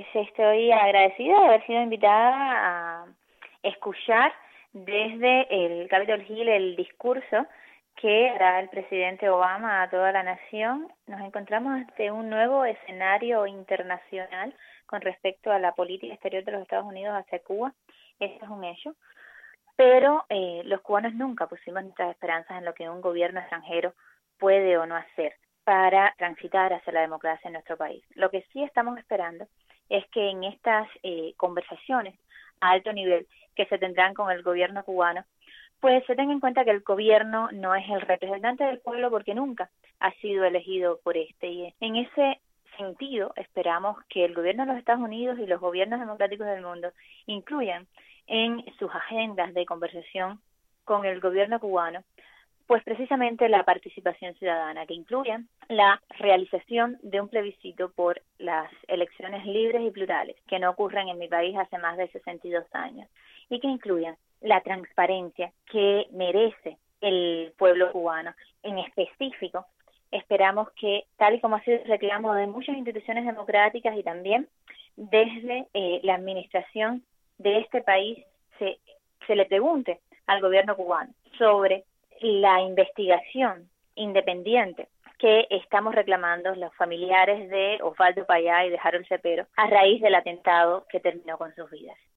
estoy agradecida de haber sido invitada a escuchar desde el Capitol Hill el discurso que hará el presidente Obama a toda la nación. Nos encontramos ante un nuevo escenario internacional con respecto a la política exterior de los Estados Unidos hacia Cuba. Eso es un hecho. Pero los cubanos nunca pusimos nuestras esperanzas en lo que un gobierno extranjero puede o no hacer para transitar hacia la democracia en nuestro país. Lo que sí estamos esperando es que en estas conversaciones a alto nivel que se tendrán con el gobierno cubano, pues se tenga en cuenta que el gobierno no es el representante del pueblo porque nunca ha sido elegido por este. Y en ese sentido esperamos que el gobierno de los Estados Unidos y los gobiernos democráticos del mundo incluyan en sus agendas de conversación con el gobierno cubano pues precisamente la participación ciudadana, que incluya la realización de un plebiscito por las elecciones libres y plurales, que no ocurren en mi país hace más de 62 años, y que incluyan la transparencia que merece el pueblo cubano. En específico, esperamos que, tal y como ha sido el reclamo de muchas instituciones democráticas y también desde la administración de este país, se le pregunte al gobierno cubano sobre la investigación independiente que estamos reclamando los familiares de Osvaldo Payá y de Harold Cepero a raíz del atentado que terminó con sus vidas.